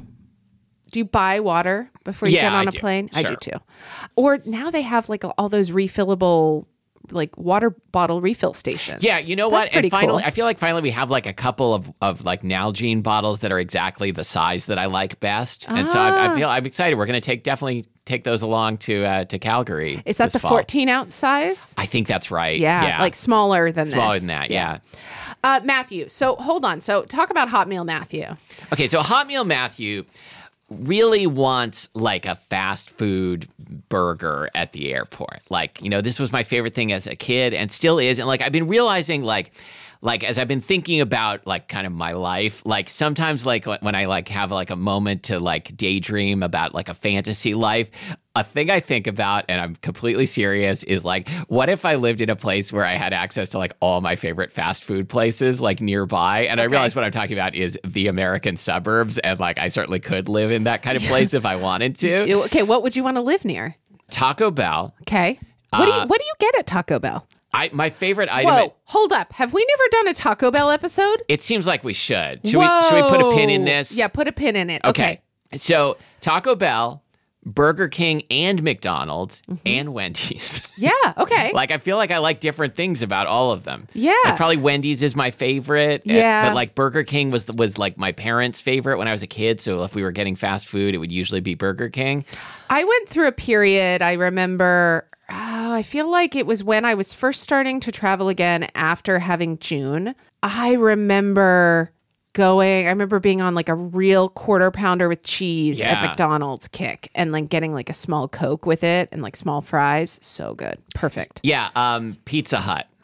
Do you buy water before you Yeah, get on I a do. plane? I do Sure. too. Or now they have like all those refillable like water bottle refill stations. Yeah, you know That's what? pretty And finally, cool. I feel like finally we have like a couple of, of like Nalgene bottles that are exactly the size that I like best, and so I, Ah. I feel I'm excited. We're gonna take definitely take those along to uh, to Calgary. Is that this the fall. fourteen ounce size? I think that's right. Yeah, yeah. like smaller than smaller this. than that. Yeah. Uh, Matthew, so hold on. So talk about Hot Meal Matthew. Okay, so Hot Meal Matthew really wants like a fast food burger at the airport. Like, you know, this was my favorite thing as a kid and still is. And like, I've been realizing like, like as I've been thinking about like kind of my life, like sometimes like when I like have like a moment to like daydream about like a fantasy life, a thing I think about, and I'm completely serious, is like, what if I lived in a place where I had access to like all my favorite fast food places like nearby? And I realize what I'm talking about is the American suburbs. And like, I certainly could live in that kind of place if I wanted to. You- Okay, what would you want to live near? Taco Bell. Okay. What do you Uh, what do you get at Taco Bell? I my favorite item. Whoa, At, hold up. Have we never done a Taco Bell episode? it seems like we should. Should we? Should we put a pin in Whoa. this? Yeah, put a pin in it. Okay. Okay. So Taco Bell, Burger King, and McDonald's, and Wendy's. Yeah, okay. Like, I feel like I like different things about all of them. Yeah. Like, probably Wendy's is my favorite. uh, Yeah. But like Burger King was was like my parents' favorite when I was a kid. So if we were getting fast food, it would usually be Burger King. I went through a period, I remember, oh, I feel like it was when I was first starting to travel again after having June. I remember going, I remember being on like a real quarter pounder with cheese Yeah. at McDonald's kick and like getting like a small Coke with it and like small fries. So good. Perfect. Yeah. Um, Pizza Hut.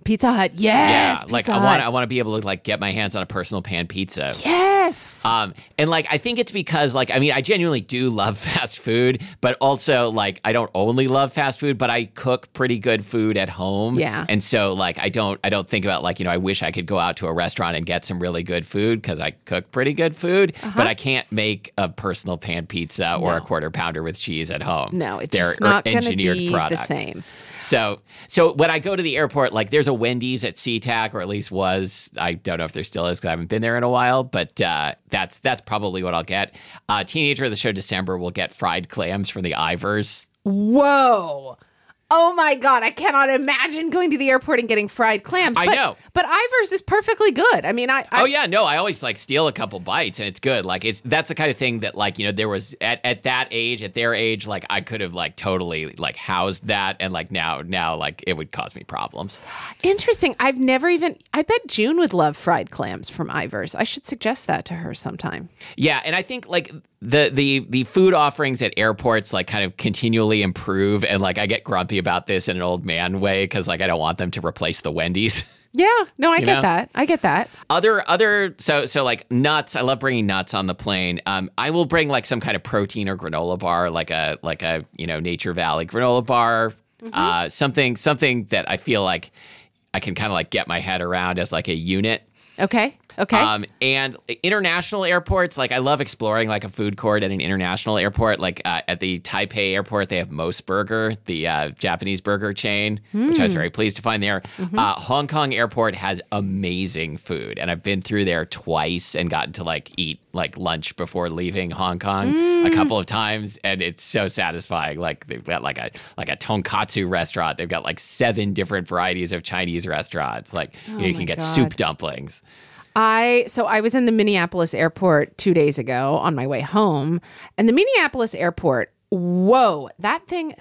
Pizza Hut. Yes. Yeah, like Pizza I want Hut. I want to be able to like get my hands on a personal pan pizza. Yes. Um, and like I think it's because like I mean I genuinely do love fast food, but also like I don't only love fast food, but I cook pretty good food at home. Yeah. And so like I don't I don't think about like, you know, I wish I could go out to a restaurant and get some really good food because I cook pretty good food, Uh-huh. but I can't make a personal pan pizza or a quarter pounder with cheese at home. No, it's They're just not going to engineered be products. the same. So, so when I go to the airport, like there's a Wendy's at SeaTac, or at least was. I don't know if there still is because I haven't been there in a while. But uh, that's that's probably what I'll get. Uh, Teenager of the Show December will get fried clams from the Ivers. Whoa. Oh my God, I cannot imagine going to the airport and getting fried clams. I but, know. But Ivers is perfectly good. I mean, I, I Oh yeah, no, I always like steal a couple bites and it's good. Like it's that's the kind of thing that like, you know, there was at, at that age, at their age, like I could have like totally like housed that and like now now like it would cause me problems. Interesting. I've never even, I bet June would love fried clams from Ivers. I should suggest that to her sometime. Yeah, and I think like the the the food offerings at airports like kind of continually improve, and like I get grumpy about this in an old man way because like I don't want them to replace the Wendy's. Yeah, no, I You get know? that. I get that. Other other so so like nuts. I love bringing nuts on the plane. Um, I will bring like some kind of protein or granola bar, like a like a you know Nature Valley granola bar, Mm-hmm. uh, something something that I feel like I can kind of like get my head around as like a unit. Okay. Okay. Um, and international airports, like I love exploring like a food court at an international airport. Like uh, at the Taipei airport, they have Mos Burger, the uh, Japanese burger chain, which I was very pleased to find there. Mm-hmm. Uh, Hong Kong airport has amazing food, and I've been through there twice and gotten to like eat like lunch before leaving Hong Kong Mm. a couple of times, and it's so satisfying. Like they've got like a like a tonkatsu restaurant. They've got like seven different varieties of Chinese restaurants. Like you, know, you my can get God. soup dumplings. I so I was in the Minneapolis airport two days ago on my way home, and the Minneapolis airport, whoa, that thing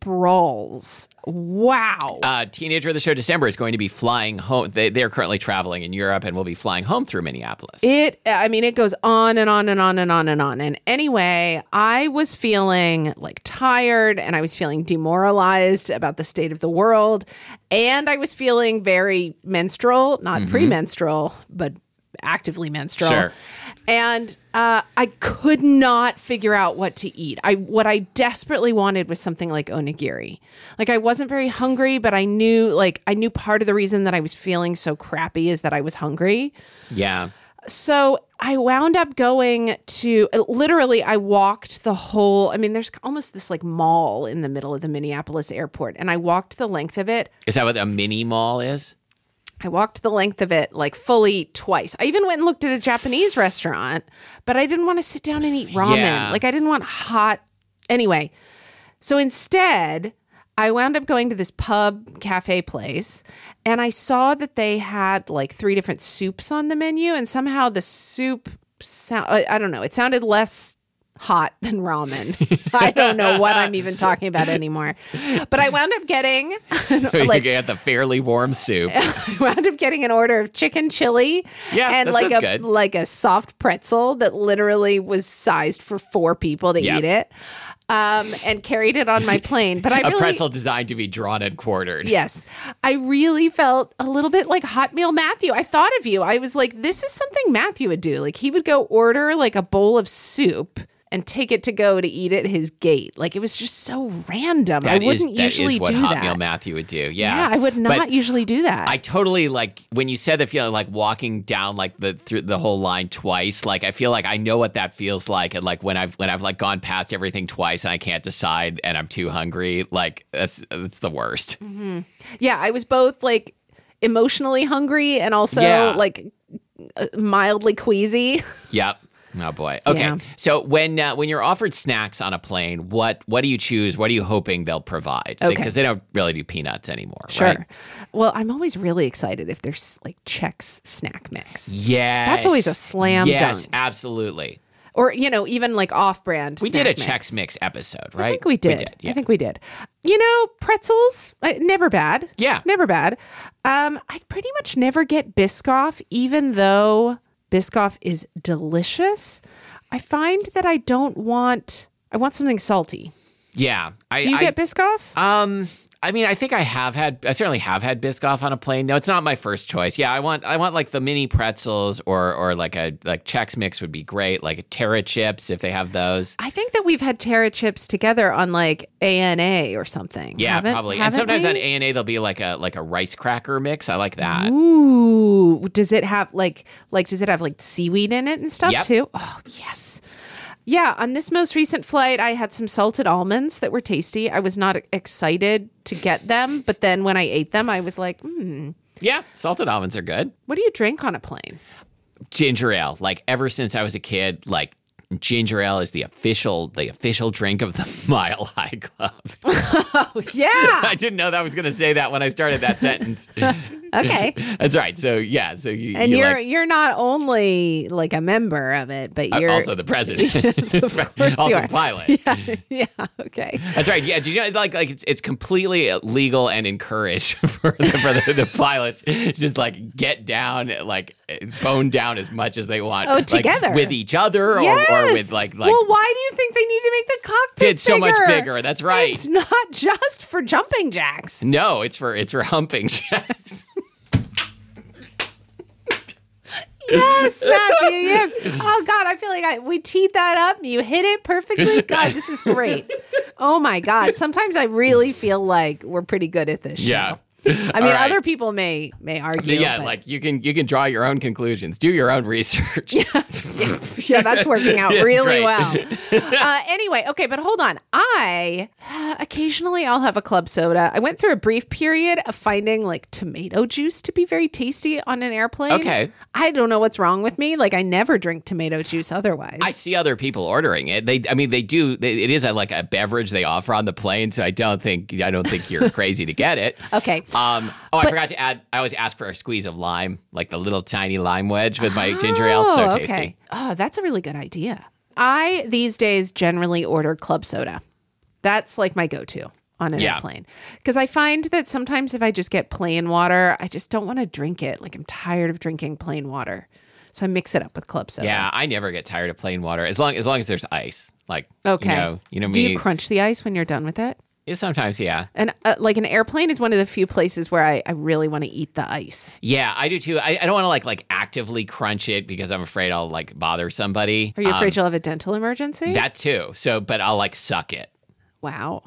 sprawls. Wow. Uh, Teenager of the Show December is going to be flying home. They, they're currently traveling in Europe and will be flying home through Minneapolis. It, I mean, it goes on and on and on and on and on. And anyway, I was feeling like tired and I was feeling demoralized about the state of the world. And I was feeling very menstrual, not Mm-hmm. premenstrual, but actively menstrual. Sure. And uh, I could not figure out what to eat. I what I desperately wanted was something like onigiri. Like I wasn't very hungry, but I knew like I knew part of the reason that I was feeling so crappy is that I was hungry. Yeah. So I wound up going to literally I walked the whole I mean there's almost this like mall in the middle of the Minneapolis airport, and I walked the length of it. Is that what a mini mall is? I walked the length of it like fully twice. I even went and looked at a Japanese restaurant, but I didn't want to sit down and eat ramen. Yeah. Like I didn't want hot. Anyway, so instead, I wound up going to this pub cafe place, and I saw that they had like three different soups on the menu, and somehow the soup sound I, I don't know, it sounded less hot than ramen. I don't know what I'm even talking about anymore. But I wound up getting Like, you get the fairly warm soup. I wound up getting an order of chicken chili Yeah, and that like sounds a good. like a soft pretzel that literally was sized for four people to Yep. eat it. Um, and carried it on my plane. But I A really pretzel designed to be drawn and quartered. Yes. I really felt a little bit like Hot Meal Matthew. I thought of you. I was like, this is something Matthew would do. Like he would go order like a bowl of soup and take it to go to eat at his gate. Like it was just so random. That I is- wouldn't that usually is what do Hot that. Meal Matthew would do. Yeah. yeah, I would not But usually do that. I totally like when you said the feeling like walking down like the through the whole line twice. Like I feel like I know what that feels like, and like when I've when I've like gone past everything twice and I can't decide and I'm too hungry. Like that's that's the worst. Yeah, I was both like emotionally hungry and also Yeah. like uh, mildly queasy. Yep. Oh boy. Okay. Yeah. So when uh, when you're offered snacks on a plane, what what do you choose? What are you hoping they'll provide? Okay. Because they don't really do peanuts anymore. Sure. Right? Well, I'm always really excited if there's like Chex snack mix. Yes. That's always a slam yes, dunk. absolutely. Or, you know, even like off-brand We snack did a mix. Chex Mix episode, right? I think we did. yeah. I think we did. You know, pretzels, uh, never bad. Yeah. Never bad. Um, I pretty much never get Biscoff, even though Biscoff is delicious. I find that I don't want, I want something salty. Yeah. I, Do you I, get Biscoff? Um, I mean, I think I have had, I certainly have had Biscoff on a plane. No, it's not my first choice. Yeah, I want, I want like the mini pretzels or, or like a, like Chex Mix would be great. Like Terra chips if they have those. I think that we've had Terra chips together on like A N A or something. Yeah, haven't, probably. And haven't sometimes we? on A N A there'll be like a, like a rice cracker mix. I like that. Ooh, does it have like, like, does it have like seaweed in it and stuff Yep. too? Oh, yes. Yeah, on this most recent flight, I had some salted almonds that were tasty. I was not excited to get them, but then when I ate them, I was like, hmm, Yeah, salted almonds are good. what do you drink on a plane? Ginger ale. Like ever since I was a kid, like ginger ale is the official, the official drink of the Mile High Club. Oh, yeah. I didn't know that I was going to say that when I started that sentence. Okay. That's right. So yeah, so you And you you're like, you're not only like a member of it, but uh, you're also the president, Yes, of course also you are. the pilot. Yeah, yeah, okay. That's right. Yeah, did you know like like it's it's completely legal and encouraged for the, for the, the pilots to just like get down, like bone down as much as they want. Oh, like, together. with each other, or, Yes. or with like like well, why do you think they need to make the cockpit it's so much bigger. That's right. It's not just for jumping jacks. No, it's for it's for humping jacks. Yes, Matthew. Yes. Oh God, I feel like I, we teed that up. And you hit it perfectly. God, this is great. Oh my God. Sometimes I really feel like we're pretty good at this show. Yeah. I mean, All right. other people may may argue. Yeah, but- like you can you can draw your own conclusions, do your own research. yeah, that's working out Yeah, really great. well. Uh, anyway, okay, but hold on. I uh, occasionally I'll have a club soda. I went through a brief period of finding like tomato juice to be very tasty on an airplane. Okay. I don't know what's wrong with me. Like I never drink tomato juice otherwise. I see other people ordering it. They, I mean, they do. They, it is a, like a beverage they offer on the plane. So I don't think I don't think you're crazy to get it. okay. Um, oh, I But- forgot to add. I always ask for a squeeze of lime, like the little tiny lime wedge with my ginger ale. So Oh, tasty. okay. Oh, that's a really good idea. I these days generally order club soda. That's like my go-to on an Yeah. airplane. Because I find that sometimes if I just get plain water, I just don't want to drink it. Like I'm tired of drinking plain water. So I mix it up with club soda. Yeah, I never get tired of plain water as long as long as there's ice. Like Okay. you know, you know Do me. you crunch the ice when you're done with it? Yeah, sometimes, yeah. And uh, like an airplane is one of the few places where I, I really want to eat the ice. Yeah, I do too. I, I don't want to like like actively crunch it because I'm afraid I'll like bother somebody. Are you afraid Um, you'll have a dental emergency? that too? So, but I'll like suck it Wow.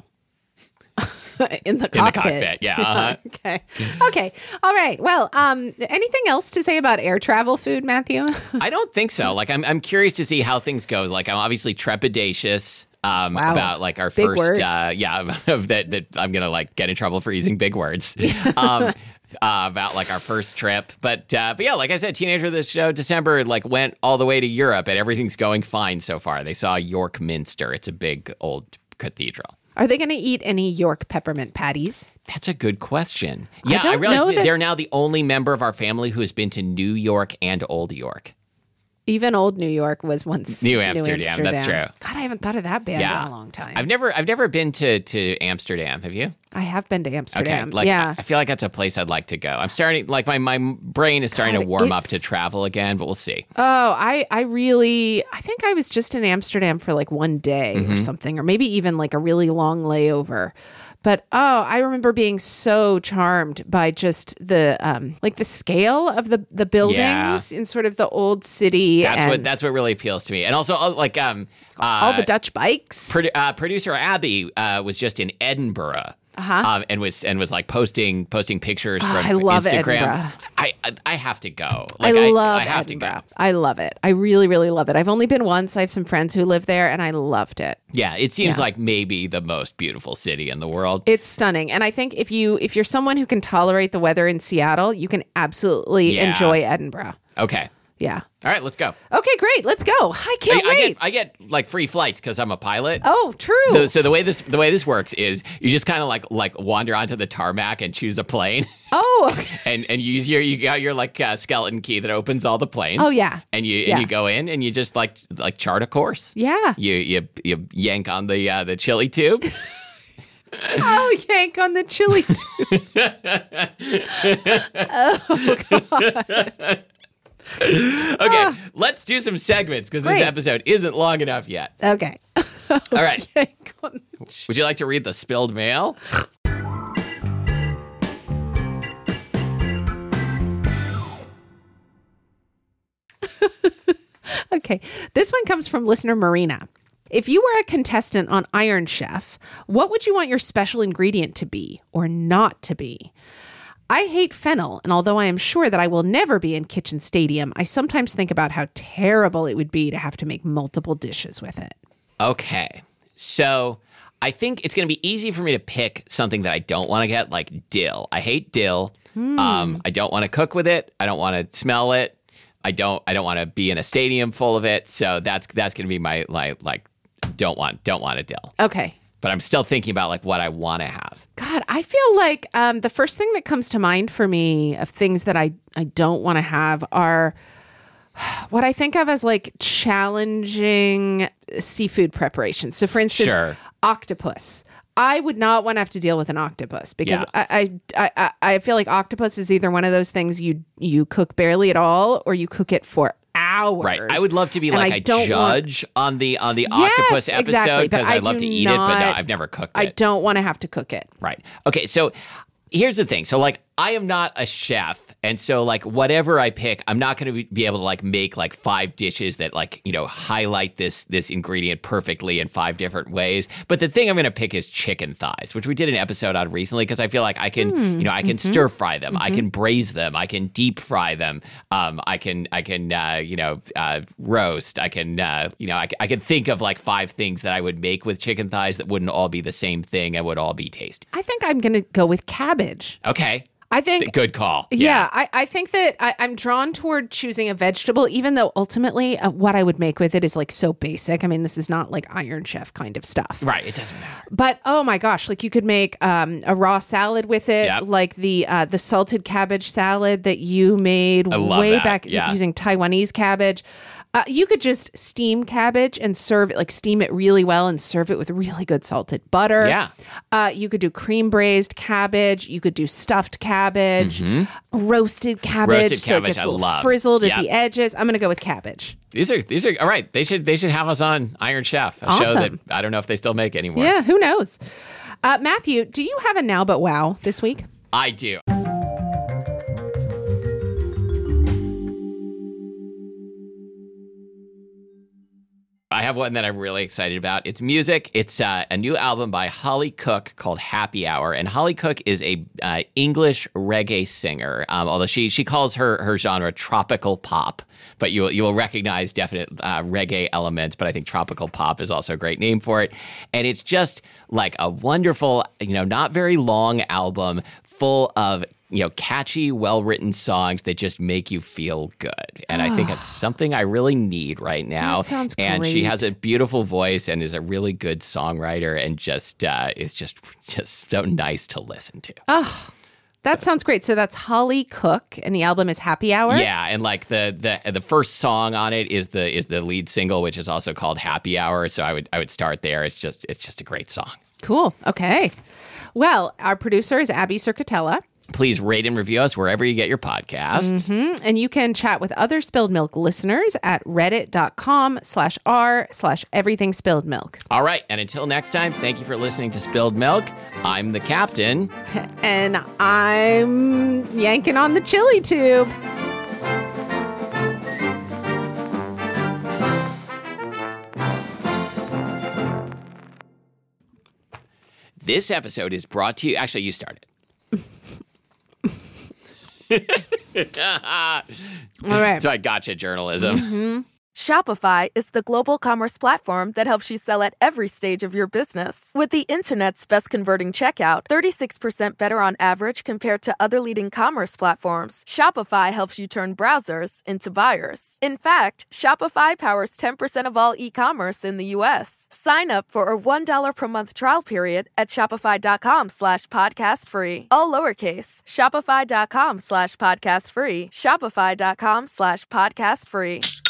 In the in the cockpit. cockpit. Yeah. Uh-huh. Okay. Okay. All right. Well, um, anything else to say about air travel food, Matthew? I don't think so. Like, I'm I'm curious to see how things go. Like, I'm obviously trepidatious um, Wow. about like our Big first, word. uh, yeah, of that that I'm gonna like get in trouble for using big words. um, Uh, about like our first trip, but uh, but yeah, like I said, teenager of this show, December like went all the way to Europe, and everything's going fine so far. They saw York Minster; it's a big old cathedral. Are they going to eat any York peppermint patties? That's a good question. Yeah, I, don't realize know that that- they're now the only member of our family who has been to New York and Old York. Even old New York was once New Amsterdam, that's true. God, I haven't thought of that band Yeah, in a long time. I've never, I've never been to to Amsterdam. Have you? I have been to Amsterdam. Okay, like yeah. I feel like that's a place I'd like to go. I'm starting, like my my brain is starting God, to warm up it's- to travel again, but we'll see. Oh, I, I really, I think I was just in Amsterdam for like one day Mm-hmm. or something, or maybe even like a really long layover. But oh, I remember being so charmed by just the um, like the scale of the the buildings in sort of the old city. That's and what that's what really appeals to me, and also uh, like um uh, all the Dutch bikes. produ- uh, producer Abby uh, was just in Edinburgh. Uh-huh. Um, and was and was like posting posting pictures from I love Instagram. Edinburgh. I, I I have to go. Like, I love I have Edinburgh. to go. I love it. I really, really love it. I've only been once. I have some friends who live there, and I loved it. Yeah, it seems Yeah. like maybe the most beautiful city in the world. It's stunning. And I think if you if you're someone who can tolerate the weather in Seattle, you can absolutely Yeah. enjoy Edinburgh. Okay. Yeah. All right, let's go. Okay, great. Let's go. I I, can't I wait. get I get like free flights because I'm a pilot. oh, true. The- so the way this the way this works is you just kind of like like wander onto the tarmac and choose a plane, oh, okay. and and use your you got your like uh, skeleton key that opens all the planes. Oh, yeah. and you Yeah. and you go in and you just like like chart a course. Yeah. You you you yank on the uh, the chili tube. Oh, yank on the chili tube. Okay, let's do some segments because this Great. episode isn't long enough yet. Okay. All right, Yank on the would you like to read the spilled mail? Okay. This one comes from listener Marina. If you were a contestant on Iron Chef, what would you want your special ingredient to be or not to be? I hate fennel, and although I am sure that I will never be in Kitchen Stadium, I sometimes think about how terrible it would be to have to make multiple dishes with it. Okay. So I think it's going to be easy for me to pick something that I don't want to get, like dill. I hate dill. Hmm. Um, I don't want to cook with it. I don't want to smell it. I don't I don't want to be in a stadium full of it. So that's that's going to be my, my like, don't want, don't want a dill. Okay. But I'm still thinking about like what I want to have. God, I feel like um, the first thing that comes to mind for me of things that I, I don't want to have are what I think of as like challenging seafood preparations. So for instance, Sure. octopus. I would not want to have to deal with an octopus because Yeah. I, I, I, I feel like octopus is either one of those things you you cook barely at all or you cook it for hours. Right. I would love to be And like I a don't judge want- on the on the Yes, octopus exactly, episode but because I I'd love do to eat it, but no, not- I've never cooked I it. don't want to have to cook it. Right. Okay. So here's the thing. So like I am not a chef. And so like whatever I pick, I'm not going to be able to like make like five dishes that like, you know, highlight this this ingredient perfectly in five different ways. But the thing I'm going to pick is chicken thighs, which we did an episode on recently because I feel like I can, Mm, you know, I can mm-hmm. stir fry them. Mm-hmm. I can braise them. I can deep fry them. Um, I can, I can, uh, you know, uh, roast. I can, uh, you know, I, I can think of like five things that I would make with chicken thighs that wouldn't all be the same thing and would all be tasty. I think I'm going to go with cabbage. Okay. I think Good call. Yeah, Yeah. I, I think that I, I'm drawn toward choosing a vegetable, even though ultimately uh, what I would make with it is like so basic. I mean, this is not like Iron Chef kind of stuff. Right. It doesn't matter. But oh my gosh, like you could make um, a raw salad with it, Yep. like the uh, the salted cabbage salad that you made I love way that, back yeah. using Taiwanese cabbage. Uh, you could just steam cabbage and serve it, like steam it really well and serve it with really good salted butter. Yeah. Uh, you could do cream braised cabbage. You could do stuffed cabbage, roasted cabbage, Roasted so it cabbage, gets I a little love. frizzled Yep. at the edges. I'm going to go with cabbage. These are these are all right. They should they should have us on Iron Chef, a show that Awesome. I don't know if they still make anymore. Yeah, who knows? Uh, Matthew, do you have a now but wow this week? I do. I have one that I'm really excited about. It's music. It's uh, a new album by Holly Cook called Happy Hour. And Holly Cook is a uh, English reggae singer, um, although she she calls her her genre tropical pop. But you will, you will recognize definite uh, reggae elements. But I think tropical pop is also a great name for it. And it's just like a wonderful, you know, not very long album full of, you know, catchy, well-written songs that just make you feel good. And I think it's something I really need right now. That sounds And she great. has a beautiful voice and is a really good songwriter and just uh, is just just so nice to listen to. Oh, that sounds great. So that's Holly Cook, and the album is Happy Hour. Yeah, and like the the the first song on it is the is the lead single, which is also called Happy Hour. So I would I would start there. It's just it's just a great song. Cool. Okay. Well, our producer is Abby Circatella. Please rate and review us wherever you get your podcasts. Mm-hmm. And you can chat with other Spilled Milk listeners at reddit.com slash r slash everything spilled milk. All right, and until next time, thank you for listening to Spilled Milk. I'm the captain. And I'm yanking on the chili tube. This episode is brought to you. Actually, you started. All right. So I gotcha journalism. Mm-hmm. Shopify is the global commerce platform that helps you sell at every stage of your business. With the internet's best converting checkout, thirty-six percent better on average compared to other leading commerce platforms, Shopify helps you turn browsers into buyers. In fact, Shopify powers ten percent of all e-commerce in the U S. Sign up for a one dollar per month trial period at shopify.com slash podcast free. All lowercase, shopify.com slash podcast free, shopify.com slash podcast free.